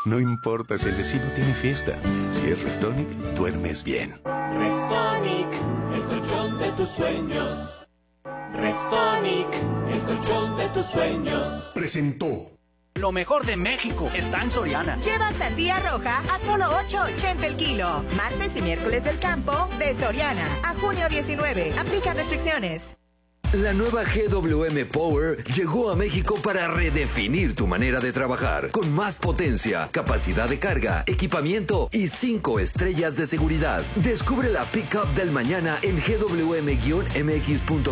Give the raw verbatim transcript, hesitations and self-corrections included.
No importa si el vecino tiene fiesta, si es Restonic, duermes bien. Restonic, el colchón de tus sueños. Restonic, el colchón de tus sueños. Presentó. Lo mejor de México está en Soriana. Lleva sandía roja a solo ocho ochenta el kilo. Martes y miércoles del campo de Soriana. A junio diecinueve. Aplica restricciones. La nueva G W M Power llegó a México para redefinir tu manera de trabajar, con más potencia, capacidad de carga, equipamiento y cinco estrellas de seguridad. Descubre la pickup del mañana en G W M M X punto